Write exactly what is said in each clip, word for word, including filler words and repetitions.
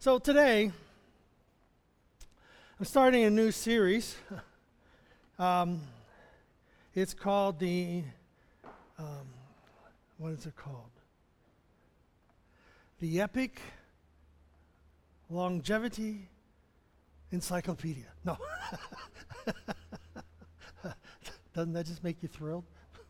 So today, I'm starting a new series. um, it's called the, um, what is it called? The Epic Longevity Encyclopedia. No. Doesn't that just make you thrilled?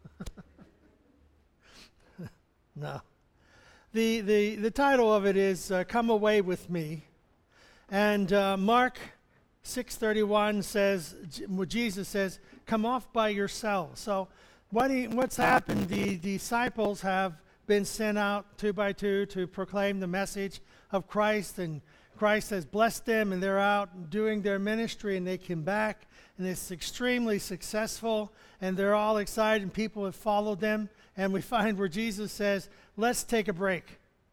No. The, the, the title of it is uh, Come Away With Me. And uh, Mark six thirty-one says, Jesus says, come off by yourselves. So what he, what's happened, the disciples have been sent out two by two to proclaim the message of Christ, and Christ has blessed them, and they're out doing their ministry, and they came back, and it's extremely successful, and they're all excited, and people have followed them, and we find where Jesus says, let's take a break.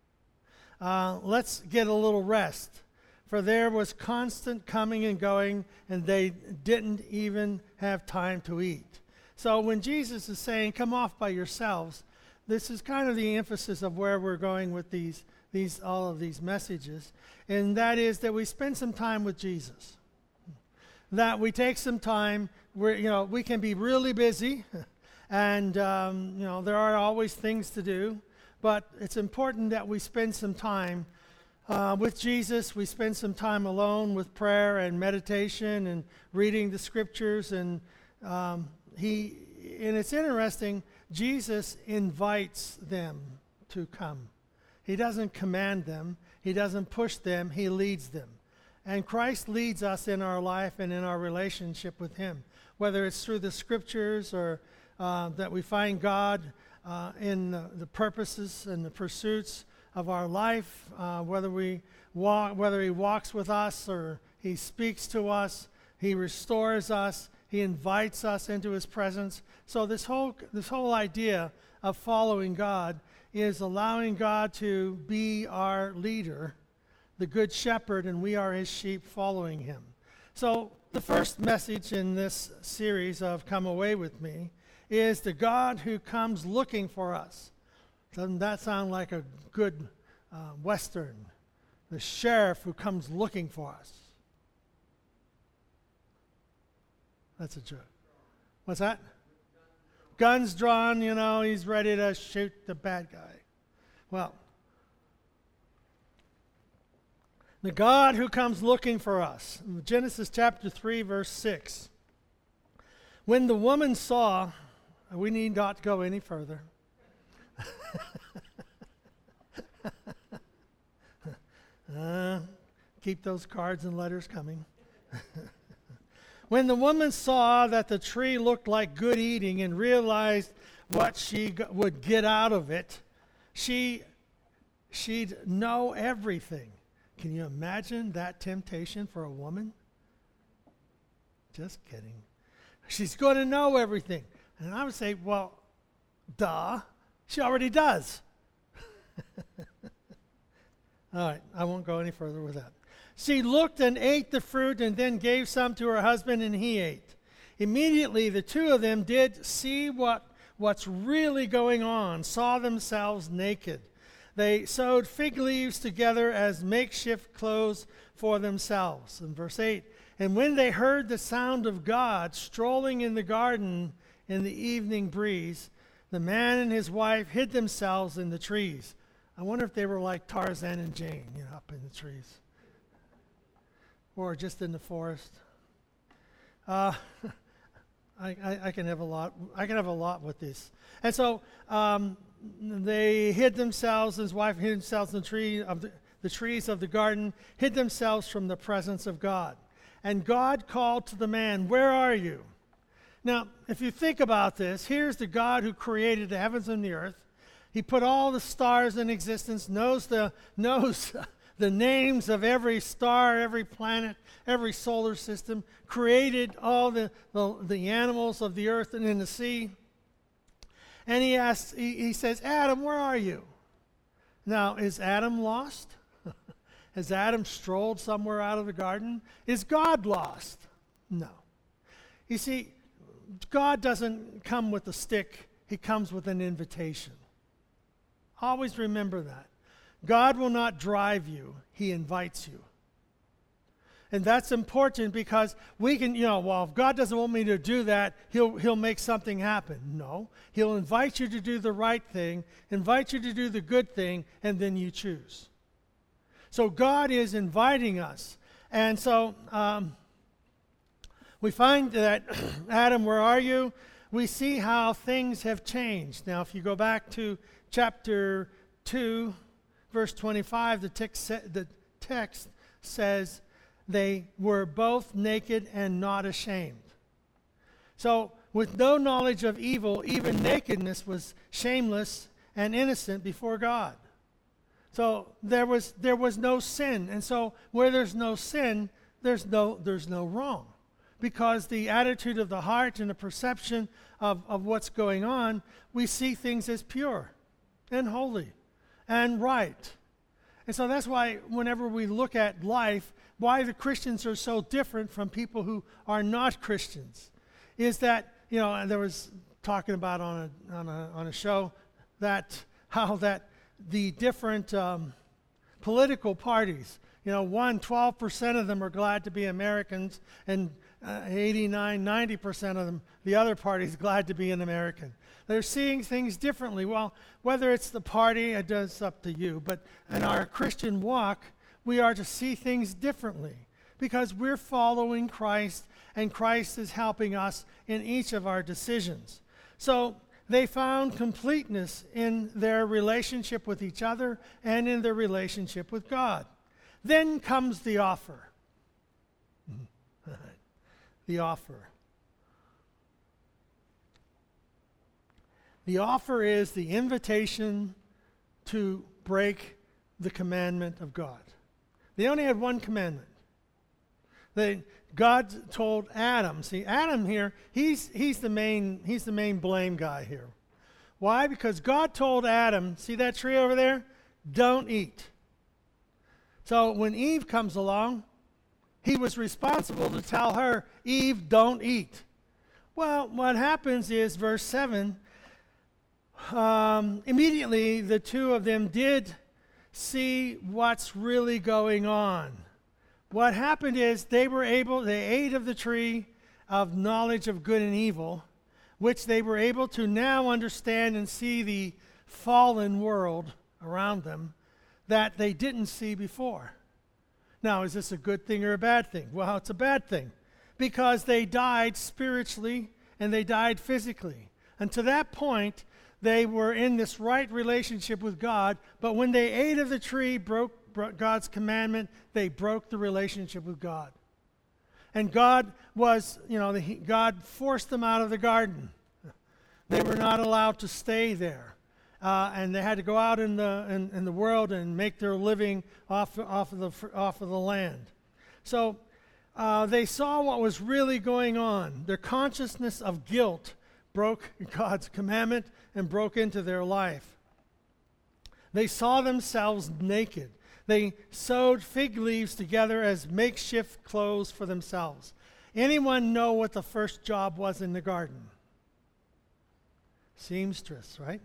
Uh, let's get a little rest. For there was constant coming and going, and they didn't even have time to eat. So when Jesus is saying, come off by yourselves, this is kind of the emphasis of where we're going with these, these all of these messages, and that is that we spend some time with Jesus. That we take some time, where, you know, we can be really busy, and, um, you know, there are always things to do, but it's important that we spend some time uh, with Jesus. We spend some time alone with prayer and meditation and reading the scriptures, and um, he, and it's interesting, Jesus invites them to come. He doesn't command them. He doesn't push them. He leads them. And Christ leads us in our life and in our relationship with him, whether it's through the scriptures or uh, that we find God uh, in the, the purposes and the pursuits of our life, uh, whether we walk, whether he walks with us or he speaks to us, he restores us, he invites us into his presence. So this whole this whole idea of following God is allowing God to be our leader, the good shepherd, and we are his sheep following him. So the first message in this series of Come Away With Me is the God who comes looking for us. Doesn't that sound like a good uh, Western? The sheriff who comes looking for us. That's a joke. What's that? Guns drawn, you know, he's ready to shoot the bad guy. Well, the God who comes looking for us. Genesis chapter three, verse six. When the woman saw, we need not go any further. uh, keep those cards and letters coming. When the woman saw that the tree looked like good eating and realized what she g- would get out of it, she, she'd know everything. Can you imagine that temptation for a woman? Just kidding. She's going to know everything. And I would say, well, duh, she already does. All right, I won't go any further with that. She looked and ate the fruit and then gave some to her husband, and he ate. Immediately the two of them did see what, what's really going on, saw themselves naked. They sewed fig leaves together as makeshift clothes for themselves. In verse eight, and when they heard the sound of God strolling in the garden in the evening breeze, the man and his wife hid themselves in the trees. I wonder if they were like Tarzan and Jane, you know, up in the trees. Or just in the forest. Uh, I, I, I can have a lot. I can have a lot with this. And so um, they hid themselves. His wife hid themselves in the tree of the, the trees of the garden, hid themselves from the presence of God. And God called to the man, "Where are you?" Now, if you think about this, here's the God who created the heavens and the earth. He put all the stars in existence. Knows the knows. the names of every star, every planet, every solar system, created all the, the, the animals of the earth and in the sea. And he asks, he, he says, Adam, where are you? Now, is Adam lost? Has Adam strolled somewhere out of the garden? Is God lost? No. You see, God doesn't come with a stick. He comes with an invitation. Always remember that. God will not drive you. He invites you. And that's important because we can, you know, well, if God doesn't want me to do that, he'll, he'll make something happen. No. He'll invite you to do the right thing, invite you to do the good thing, and then you choose. So God is inviting us. And so um, we find that, Adam, where are you? We see how things have changed. Now, if you go back to chapter two, verse twenty-five, the text, the text says, they were both naked and not ashamed. So, with no knowledge of evil, even nakedness was shameless and innocent before God. So there was there was no sin, and so where there's no sin, there's no there's no wrong, because the attitude of the heart and the perception of, of what's going on, we see things as pure and holy and right. And so that's why whenever we look at life, why the Christians are so different from people who are not Christians, is that, you know, there was talking about on a on a on a show that how that the different um, political parties, you know, one, twelve percent of them are glad to be Americans, and uh, eighty-nine, ninety percent of them, the other party is glad to be an American. They're seeing things differently. Well, whether it's the party, it does up to you, but in our Christian walk, we are to see things differently because we're following Christ, and Christ is helping us in each of our decisions. So they found completeness in their relationship with each other and in their relationship with God. Then comes the offer. The offer. The offer is the invitation to break the commandment of God. They only had one commandment. They, God told Adam, see, Adam here, he's, he's, the main, he's the main blame guy here. Why? Because God told Adam, see that tree over there? Don't eat. So when Eve comes along, he was responsible to tell her, Eve, don't eat. Well, what happens is, verse seven, um, immediately the two of them did see what's really going on. What happened is they were able, they ate of the tree of knowledge of good and evil, which they were able to now understand and see the fallen world around them that they didn't see before. Now, is this a good thing or a bad thing? Well, it's a bad thing because they died spiritually and they died physically. And to that point, they were in this right relationship with God, but when they ate of the tree, broke God's commandment, they broke the relationship with God. And God was, you know, the, God forced them out of the garden. They were not allowed to stay there. Uh, and they had to go out in the in, in the world and make their living off, off, of, the, off of the land. So uh, they saw what was really going on. Their consciousness of guilt broke God's commandment and broke into their life. They saw themselves naked. They sewed fig leaves together as makeshift clothes for themselves. Anyone know what the first job was in the garden? Seamstress, right?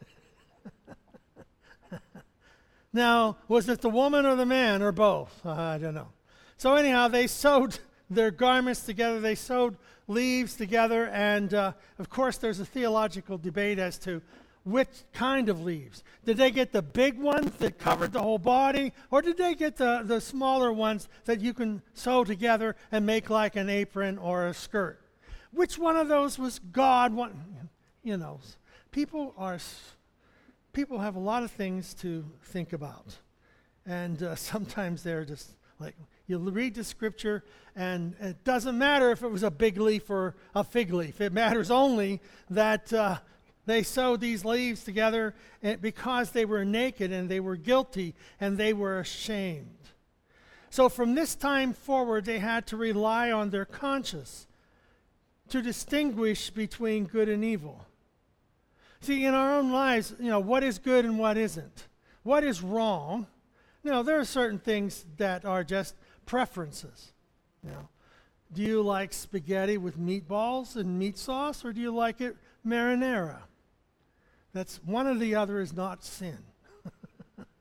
Now, was it the woman or the man or both? Uh, I don't know. So anyhow, they sewed their garments together. They sewed leaves together. And, uh, of course, there's a theological debate as to which kind of leaves. Did they get the big ones that covered the whole body? Or did they get the, the smaller ones that you can sew together and make like an apron or a skirt? Which one of those was God? One, you know, people are... People have a lot of things to think about. And uh, sometimes they're just like, you read the scripture, and it doesn't matter if it was a big leaf or a fig leaf. It matters only that uh, they sewed these leaves together because they were naked and they were guilty and they were ashamed. So from this time forward, they had to rely on their conscience to distinguish between good and evil. See, in our own lives, you know, what is good and what isn't? What is wrong? You know, there are certain things that are just preferences. You know, do you like spaghetti with meatballs and meat sauce, or do you like it marinara? That's one or the other is not sin.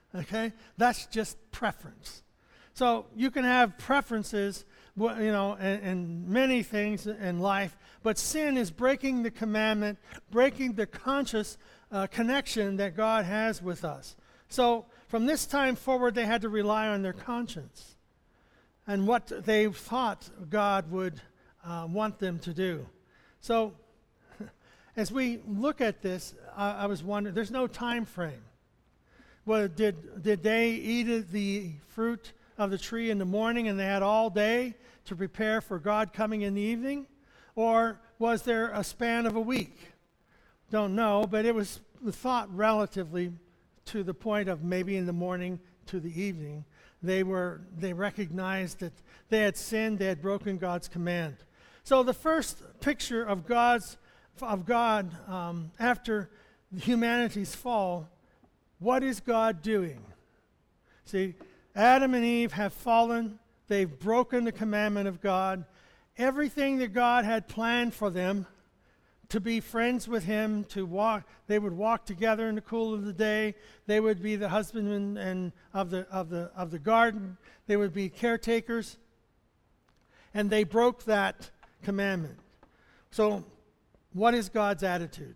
Okay? That's just preference. So you can have preferences, wh- you know, and, and many things in life, but sin is breaking the commandment, breaking the conscious uh, connection that God has with us. So from this time forward, they had to rely on their conscience and what they thought God would uh, want them to do. So as we look at this, I, I was wondering, there's no time frame. Well, did, did they eat the fruit of the tree in the morning and they had all day to prepare for God coming in the evening? Or was there a span of a week? Don't know, but it was thought relatively to the point of maybe in the morning to the evening. They were, they recognized that they had sinned, they had broken God's command. So the first picture of God's, of God um, after humanity's fall, what is God doing? See, Adam and Eve have fallen. They've broken the commandment of God. Everything that God had planned for them, to be friends with him, to walk, they would walk together in the cool of the day. They would be the husbandmen and of the of the of the garden. They would be caretakers. And they broke that commandment. So, what is God's attitude?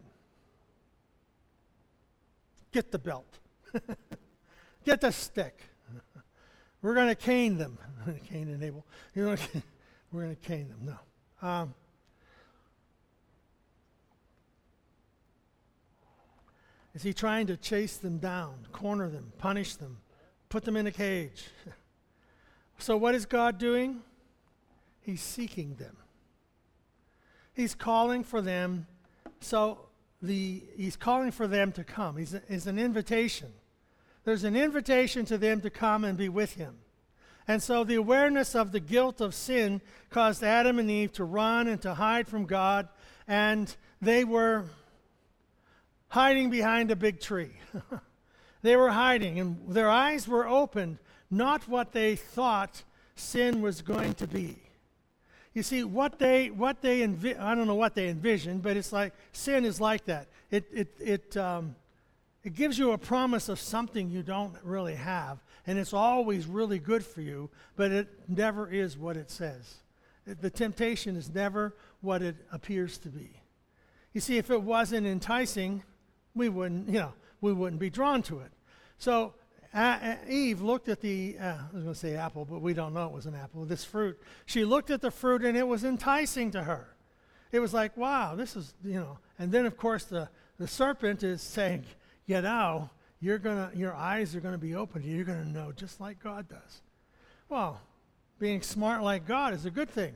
Get the belt. Get the stick. We're going to cane them. Cain and Abel. You know, we're going to cane them. No. Um, Is he trying to chase them down, corner them, punish them, put them in a cage? So what is God doing? He's seeking them. He's calling for them. So the he's calling for them to come. He's, a, he's an invitation. There's an invitation to them to come and be with him. And so the awareness of the guilt of sin caused Adam and Eve to run and to hide from God, and they were hiding behind a big tree. They were hiding, and their eyes were opened, not what they thought sin was going to be. You see, what they, what they envi- I don't know what they envisioned, but it's like, sin is like that. It, it, it, um, it gives you a promise of something you don't really have, and it's always really good for you, but it never is what it says. It, the temptation is never what it appears to be. You see, if it wasn't enticing, we wouldn't, you know, we wouldn't be drawn to it. So uh, Eve looked at the, uh, I was going to say apple, but we don't know it was an apple, this fruit. She looked at the fruit and it was enticing to her. It was like, wow, this is, you know. And then, of course, the, the serpent is saying, you know, you're gonna, your eyes are going to be opened. You're going to know just like God does. Well, being smart like God is a good thing.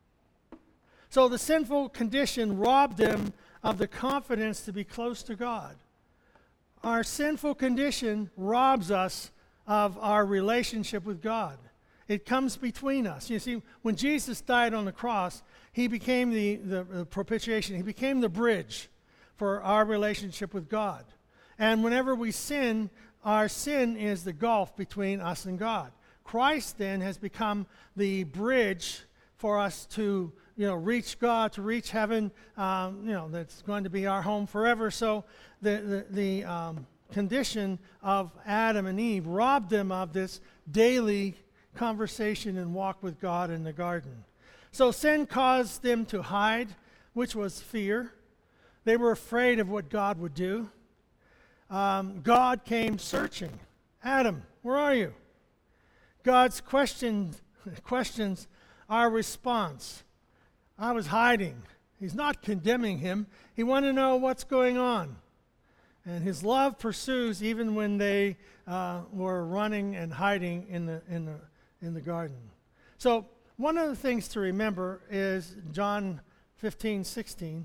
So the sinful condition robbed them of the confidence to be close to God. Our sinful condition robs us of our relationship with God. It comes between us. You see, when Jesus died on the cross, he became the, the, the propitiation. He became the bridge for our relationship with God. And whenever we sin, our sin is the gulf between us and God. Christ then has become the bridge for us to, you know, reach God, to reach heaven. Um, you know, that's going to be our home forever. So the the, the um, condition of Adam and Eve robbed them of this daily conversation and walk with God in the garden. So sin caused them to hide, which was fear. They were afraid of what God would do. Um, God came searching. Adam, where are you? God's question, questions our response. I was hiding. He's not condemning him. He wanted to know what's going on. And his love pursues even when they uh, were running and hiding in the, in, the, in the garden. So one of the things to remember is John fifteen sixteen.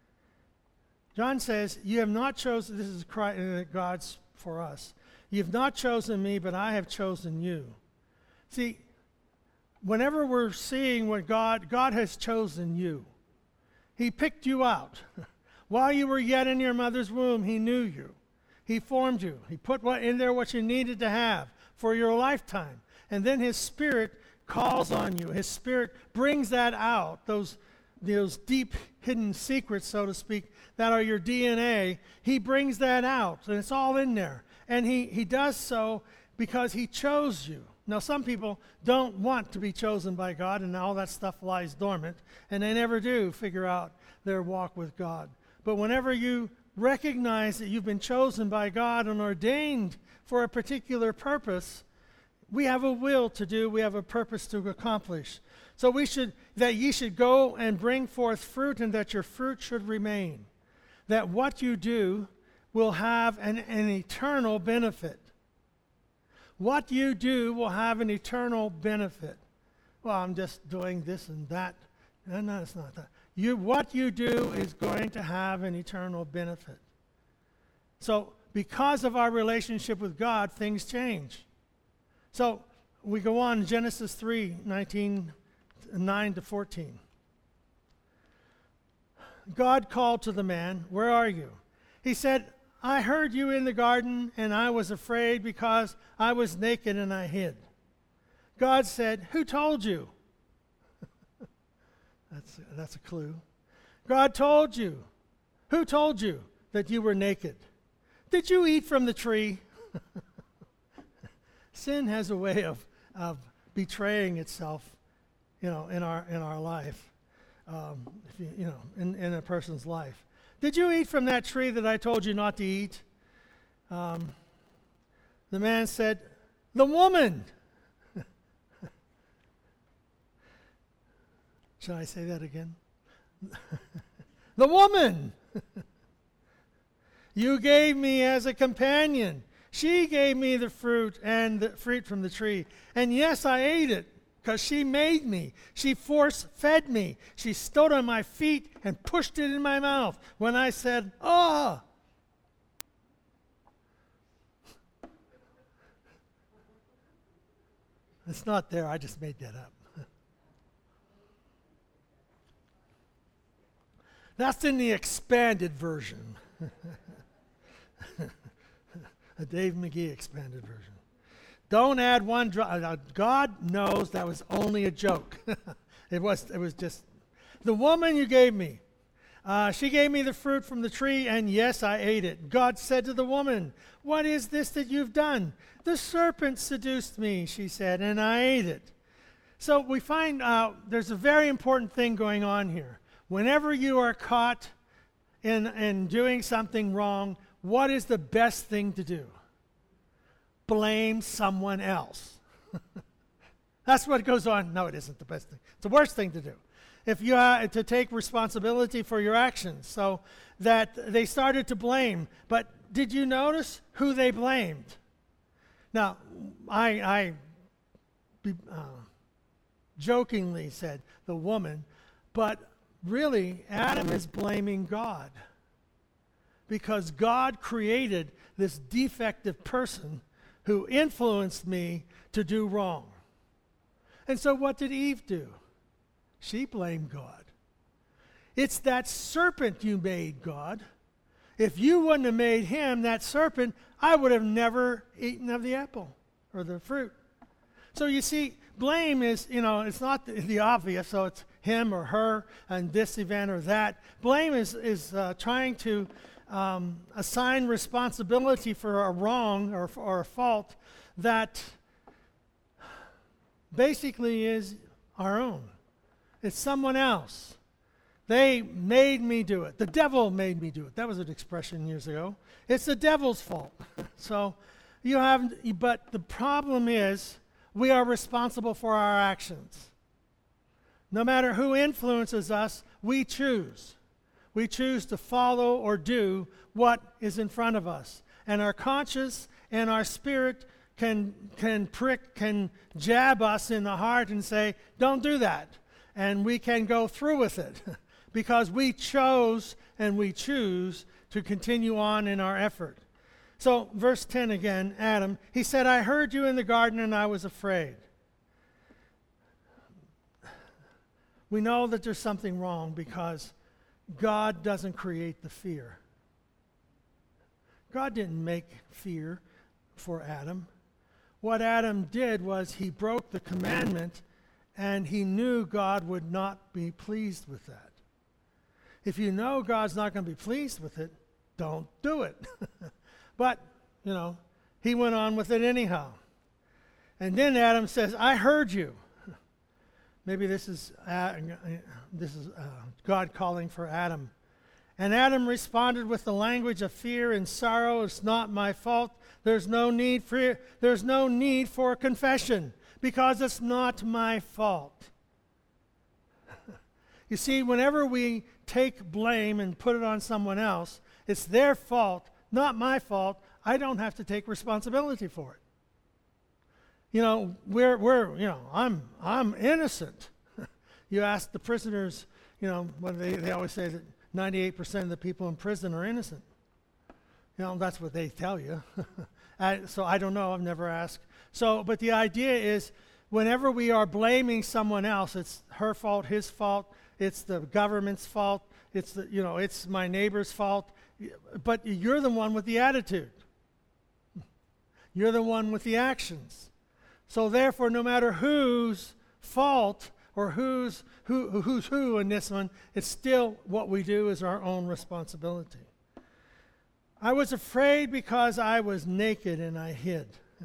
John says, you have not chosen, this is Christ, uh, God's for us. You have not chosen me, but I have chosen you. See, whenever we're seeing what God, God has chosen you. He picked you out. While you were yet in your mother's womb, he knew you. He formed you. He put what in there what you needed to have for your lifetime. And then his Spirit calls on you. His Spirit brings that out, those, those deep hidden secrets, so to speak, that are your D N A. He brings that out, and it's all in there. And he, he does so because he chose you. Now, some people don't want to be chosen by God, and all that stuff lies dormant, and they never do figure out their walk with God. But whenever you recognize that you've been chosen by God and ordained for a particular purpose, we have a will to do, we have a purpose to accomplish. So we should, that ye should go and bring forth fruit, and that your fruit should remain. That what you do will have an, an eternal benefit. What you do will have an eternal benefit. Well, I'm just doing this and that. No, no, it's not that. You, what you do is going to have an eternal benefit. So, because of our relationship with God, things change. So, we go on, Genesis three, nineteen, nine to fourteen. God called to the man, "Where are you?" He said, "I heard you in the garden, and I was afraid because I was naked and I hid." God said, "Who told you?" that's, that's a clue. God told you. Who told you that you were naked? Did you eat from the tree? Sin has a way of, of betraying itself, you know, in our in our life, um, if you, you know, in, in a person's life. Did you eat from that tree that I told you not to eat? Um, the man said, "The woman." Should I say that again? The woman. You gave me as a companion. She gave me the fruit and the fruit from the tree. And yes, I ate it because she made me. She force-fed me. She stood on my feet and pushed it in my mouth when I said, "Oh." It's not there. I just made that up. That's in the expanded version. A Dave McGee expanded version. Don't add one drop. God knows that was only a joke. it was It was just, the woman you gave me, uh, she gave me the fruit from the tree, and yes, I ate it. God said to the woman, "What is this that you've done?" "The serpent seduced me," she said, "and I ate it." So we find out there's a very important thing going on here. Whenever you are caught in, in doing something wrong, what is the best thing to do? Blame someone else. That's what goes on. No, it isn't the best thing. It's the worst thing to do. If you are to take responsibility for your actions. So that they started to blame. But did you notice who they blamed? Now, I, I uh, jokingly said the woman, but really, Adam is blaming God because God created this defective person who influenced me to do wrong. And so what did Eve do? She blamed God. It's that serpent you made, God. If you wouldn't have made him, that serpent, I would have never eaten of the apple or the fruit. So you see, blame is, you know, it's not the, the obvious, so it's him or her and this event or that. Blame is, is uh, trying to um, assign responsibility for a wrong or, or a fault that basically is our own. It's someone else. They made me do it. The devil made me do it. That was an expression years ago. It's the devil's fault. So you have, but the problem is we are responsible for our actions. No matter who influences us, we choose. We choose to follow or do what is in front of us. And our conscience and our spirit can, can prick, can jab us in the heart and say, "Don't do that." And we can go through with it because we chose and we choose to continue on in our effort. So, verse ten again, Adam, he said, "I heard you in the garden and I was afraid." We know that there's something wrong because God doesn't create the fear. God didn't make fear for Adam. What Adam did was he broke the commandment, and he knew God would not be pleased with that. If you know God's not going to be pleased with it, don't do it. But, you know, he went on with it anyhow. And then Adam says, I heard you. Maybe this is uh, this is uh, God calling for Adam. And Adam responded with the language of fear and sorrow. It's not my fault. There's no need for there's no need for confession because it's not my fault. You see, whenever we take blame and put it on someone else, it's their fault, not my fault. I don't have to take responsibility for it. You know, we're, we're, you know, I'm, I'm innocent. You ask the prisoners, you know, when they, they always say that ninety-eight percent of the people in prison are innocent. You know, that's what they tell you. I, so I don't know, I've never asked. So, but the idea is, whenever we are blaming someone else, it's her fault, his fault, it's the government's fault, it's the, you know, it's my neighbor's fault, but you're the one with the attitude. You're the one with the actions. So therefore, no matter whose fault or who's who, who's who in this one, it's still what we do is our own responsibility. I was afraid because I was naked and I hid.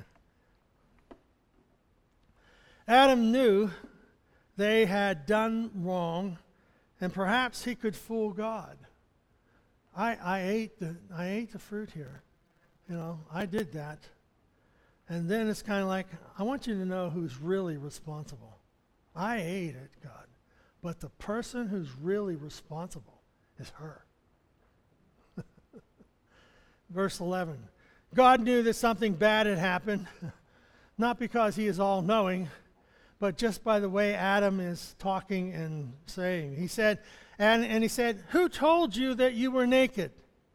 Adam knew they had done wrong, and perhaps he could fool God. I, I ate the I ate the fruit here. You know, I did that. And then it's kind of like, I want you to know who's really responsible. I ate it, God. But the person who's really responsible is her. Verse eleven. God knew that something bad had happened, not because he is all-knowing, but just by the way Adam is talking and saying. He said, and, and he said, who told you that you were naked?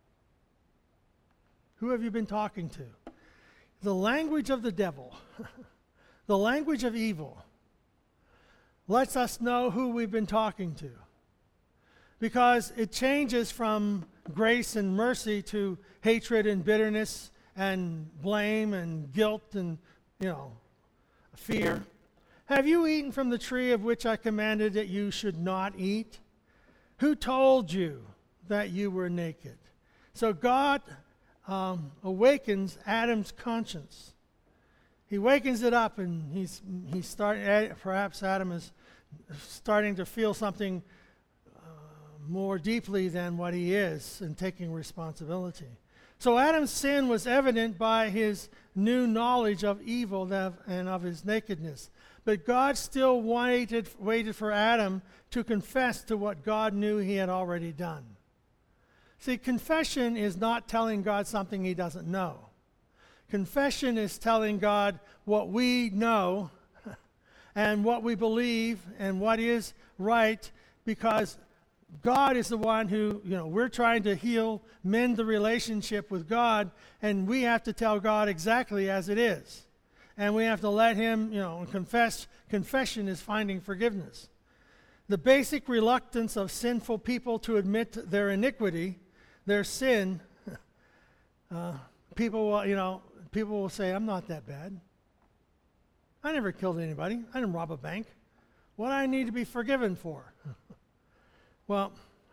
Who have you been talking to? The language of the devil, the language of evil, lets us know who we've been talking to. Because it changes from grace and mercy to hatred and bitterness and blame and guilt and, you know, fear. Have you eaten from the tree of which I commanded that you should not eat? Who told you that you were naked? So God Um, awakens Adam's conscience. He wakens it up, and he's he's starting. Perhaps Adam is starting to feel something uh, more deeply than what he is, and taking responsibility. So Adam's sin was evident by his new knowledge of evil and of his nakedness. But God still waited waited for Adam to confess to what God knew he had already done. See, confession is not telling God something he doesn't know. Confession is telling God what we know and what we believe and what is right, because God is the one who, you know, we're trying to heal, mend the relationship with God, and we have to tell God exactly as it is. And we have to let him, you know, confess. Confession is finding forgiveness. The basic reluctance of sinful people to admit their iniquity, their sin, uh, people will, you know, people will say, I'm not that bad. I never killed anybody. I didn't rob a bank. What do I need to be forgiven for? Well,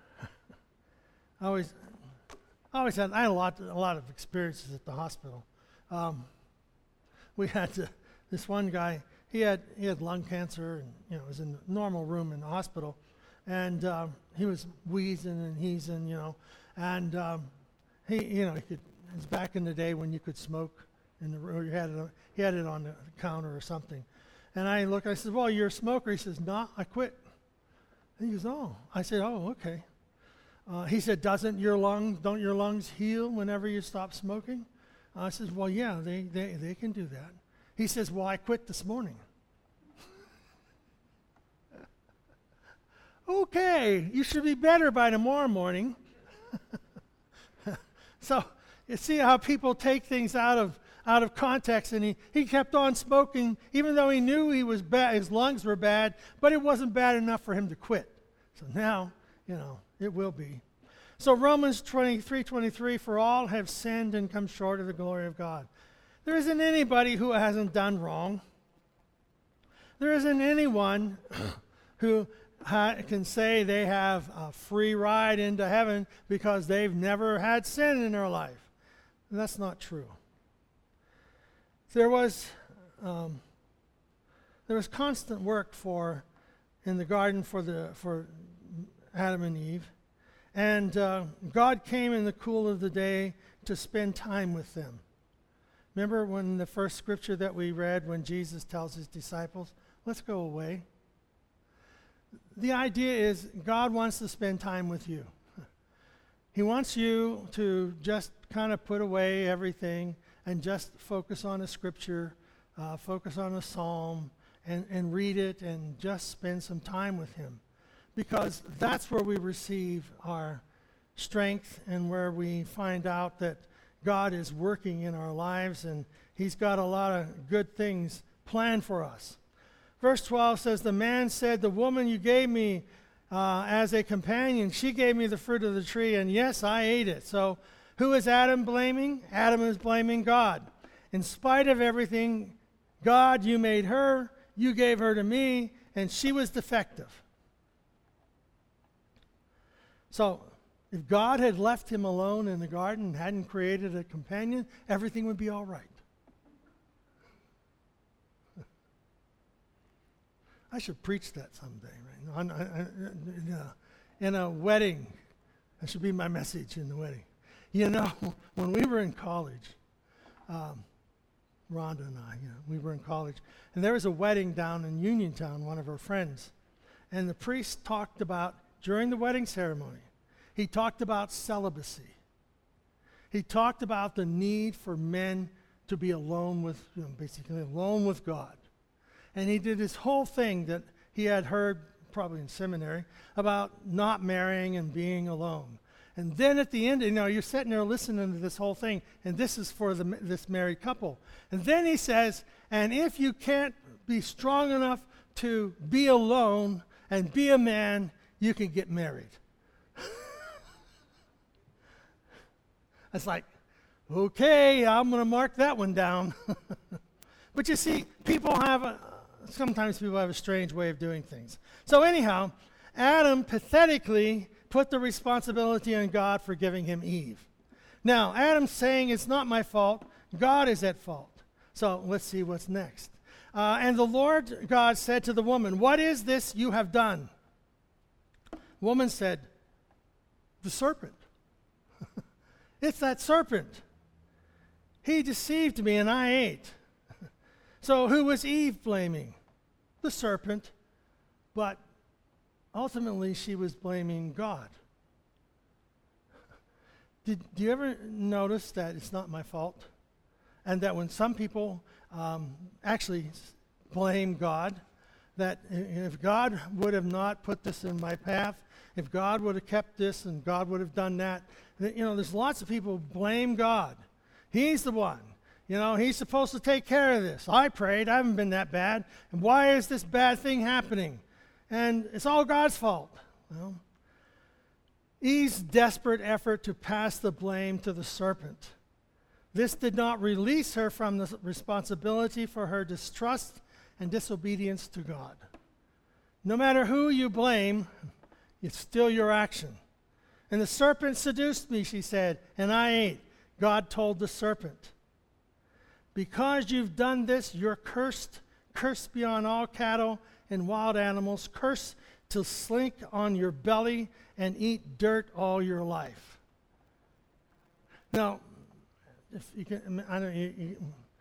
I always, I always had, I had a lot, a lot of experiences at the hospital. Um, we had to, this one guy, he had, he had lung cancer, and, you know, was in a normal room in the hospital, and um, he was wheezing and heezing, you know, and um, he, you know, he could. It was back in the day when you could smoke in the room. You had it, he had it on the counter or something, and I looked. I said, "Well, you're a smoker." He says, "No, I quit." And he goes, "Oh." I said, "Oh, okay." Uh, he said, "Doesn't your lung, don't your lungs heal whenever you stop smoking?" I says, "Well, yeah, they they they can do that." He says, "Well, I quit this morning." Okay, you should be better by tomorrow morning. So you see how people take things out of out of context, and he, he kept on smoking even though he knew he was bad, his lungs were bad, but it wasn't bad enough for him to quit. So now, you know, it will be. So Romans twenty-three twenty-three, for all have sinned and come short of the glory of God. There isn't anybody who hasn't done wrong. There isn't anyone who ha- can say they have a free ride into heaven because they've never had sin in their life. And that's not true. there was um, there was constant work for in the garden for the for Adam and Eve, and uh, God came in the cool of the day to spend time with them. Remember when the first scripture that we read, when Jesus tells his disciples, "Let's go away." The idea is God wants to spend time with you. He wants you to just kind of put away everything and just focus on a scripture, uh, focus on a psalm, and, and read it and just spend some time with him. Because that's where we receive our strength and where we find out that God is working in our lives and he's got a lot of good things planned for us. Verse twelve says, "The man said, 'The woman you gave me uh, as a companion, she gave me the fruit of the tree, and yes, I ate it.'" So who is Adam blaming? Adam is blaming God. In spite of everything, God, you made her, you gave her to me, and she was defective. So if God had left him alone in the garden and hadn't created a companion, everything would be all right. I should preach that someday, right? On, on, in, a, in a wedding. That should be my message in the wedding. You know, when we were in college, um, Rhonda and I, you know, we were in college, and there was a wedding down in Uniontown, one of her friends. And the priest talked about, during the wedding ceremony, he talked about celibacy. He talked about the need for men to be alone with, you know, basically alone with God. And he did this whole thing that he had heard, probably in seminary, about not marrying and being alone. And then at the end, you know, you're sitting there listening to this whole thing, and this is for the, this married couple. And then he says, and if you can't be strong enough to be alone and be a man, you can get married. It's like, okay, I'm going to mark that one down. But you see, people have a... Sometimes people have a strange way of doing things. So anyhow, Adam pathetically put the responsibility on God for giving him Eve. Now, Adam's saying it's not my fault. God is at fault. So let's see what's next. Uh, and the Lord God said to the woman, "What is this you have done?" Woman said, "The serpent." It's that serpent. He deceived me and I ate. So who was Eve blaming? The serpent. But ultimately she was blaming God. Did, do you ever notice that it's not my fault? And that when some people um, actually blame God, that if God would have not put this in my path, if God would have kept this and God would have done that, that, you know, there's lots of people who blame God. He's the one. You know, he's supposed to take care of this. I prayed. I haven't been that bad. And why is this bad thing happening? And it's all God's fault. Well, Eve's desperate effort to pass the blame to the serpent. This did not release her from the responsibility for her distrust and disobedience to God. No matter who you blame, it's still your action. And the serpent seduced me, she said, and I ate. God told the serpent, "Because you've done this, you're cursed, cursed beyond all cattle and wild animals, cursed to slink on your belly and eat dirt all your life." Now, if you can, I don't. You, you,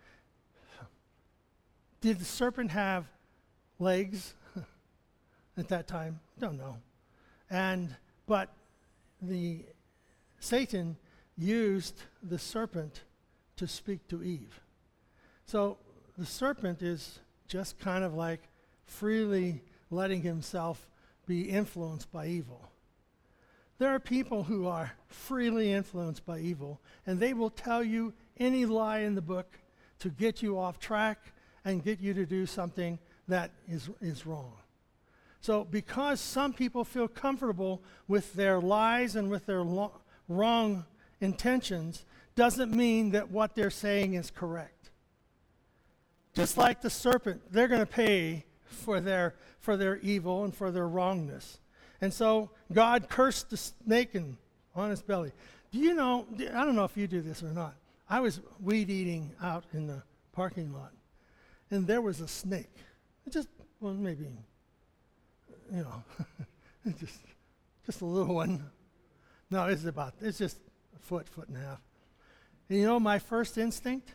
did the serpent have legs at that time? Don't know. And but the Satan used the serpent to speak to Eve. So the serpent is just kind of like freely letting himself be influenced by evil. There are people who are freely influenced by evil, and they will tell you any lie in the book to get you off track and get you to do something that is, is wrong. So because some people feel comfortable with their lies and with their lo- wrong intentions, doesn't mean that what they're saying is correct. Just like the serpent, they're going to pay for their for their evil and for their wrongness. And so God cursed the snake in, on his belly. Do you know, I don't know if you do this or not. I was weed eating out in the parking lot. And there was a snake. It just, well, maybe, you know, just, just a little one. No, it's about, it's just a foot, foot and a half. And you know my first instinct?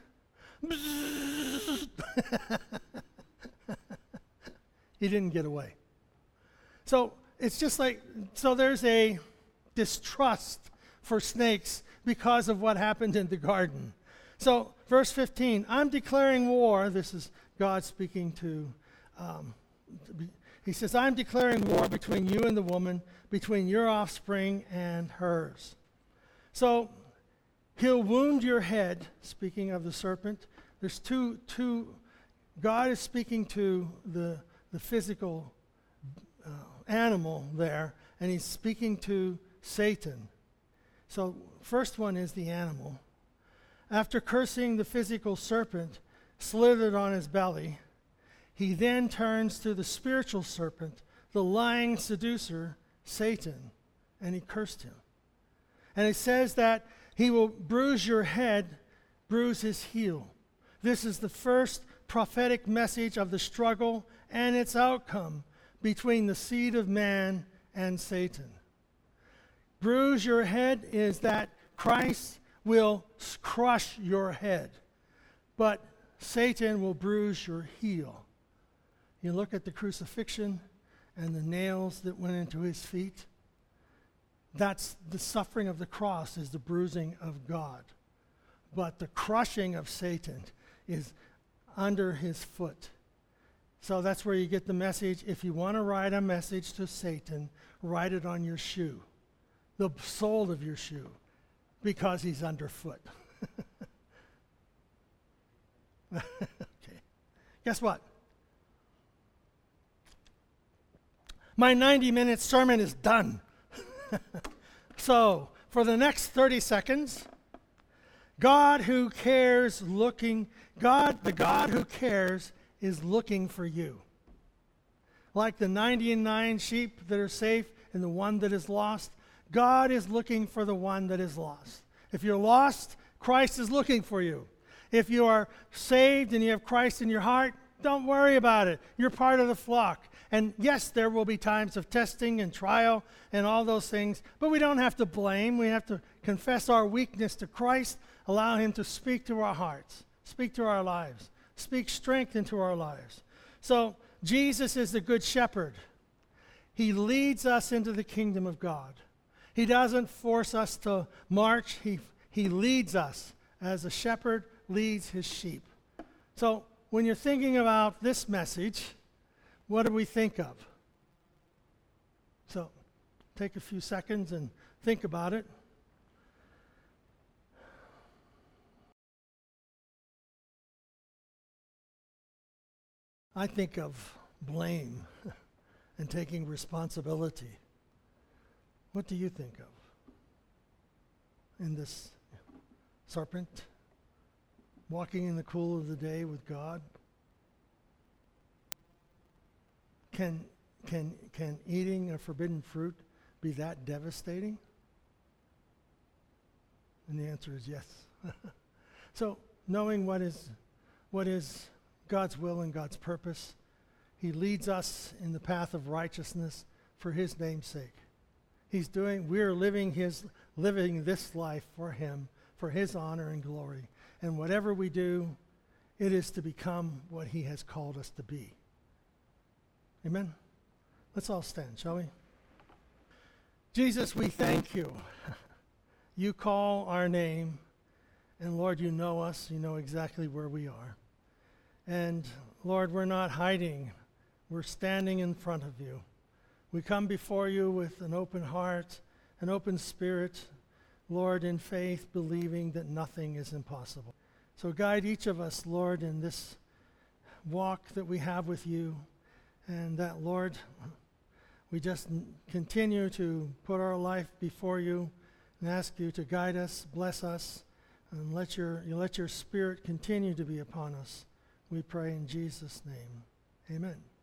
He didn't get away. So it's just like, so there's a distrust for snakes because of what happened in the garden. So verse fifteen, I'm declaring war. This is God speaking to, um, he says, I'm declaring war between you and the woman, between your offspring and hers. So he'll wound your head, speaking of the serpent. There's two, two, God is speaking to the, the physical uh, animal there, and he's speaking to Satan. So first one is the animal. After cursing the physical serpent, slithered on his belly, he then turns to the spiritual serpent, the lying seducer, Satan, and he cursed him. And it says that he will bruise your head, bruise his heel. This is the first prophetic message of the struggle and its outcome between the seed of man and Satan. Bruise your head is that Christ will crush your head, but Satan will bruise your heel. You look at the crucifixion and the nails that went into his feet. That's the suffering of the cross, is the bruising of God. But the crushing of Satan is under his foot. So that's where you get the message. If you want to write a message to Satan, write it on your shoe, the sole of your shoe, because he's underfoot. Okay. Guess what? My ninety-minute sermon is done. So, for the next thirty seconds, God who cares looking, God, the God who cares is looking for you. Like the ninety-nine sheep that are safe and the one that is lost, God is looking for the one that is lost. If you're lost, Christ is looking for you. If you are saved and you have Christ in your heart, don't worry about it. You're part of the flock. And yes, there will be times of testing and trial and all those things, but we don't have to blame. We have to confess our weakness to Christ, allow him to speak to our hearts, speak to our lives, speak strength into our lives. So Jesus is the good shepherd. He leads us into the kingdom of God. He doesn't force us to march. He, he leads us as a shepherd leads his sheep. So when you're thinking about this message, what do we think of? So take a few seconds and think about it. I think of blame and taking responsibility. What do you think of in this serpent? Walking in the cool of the day with God? Can, can, can eating a forbidden fruit be that devastating? And the answer is yes. So knowing what is, what is God's will and God's purpose, he leads us in the path of righteousness for his name's sake. He's doing, we're living his, living this life for him, for his honor and glory. And whatever we do, it is to become what he has called us to be. Amen? Let's all stand, shall we? Jesus, we thank you. You call our name, and Lord, you know us. You know exactly where we are. And Lord, we're not hiding. We're standing in front of you. We come before you with an open heart, an open spirit, Lord, in faith, believing that nothing is impossible. So guide each of us, Lord, in this walk that we have with you, and that, Lord, we just n- continue to put our life before you and ask you to guide us, bless us, and let your, you let your spirit continue to be upon us. We pray in Jesus' name. Amen.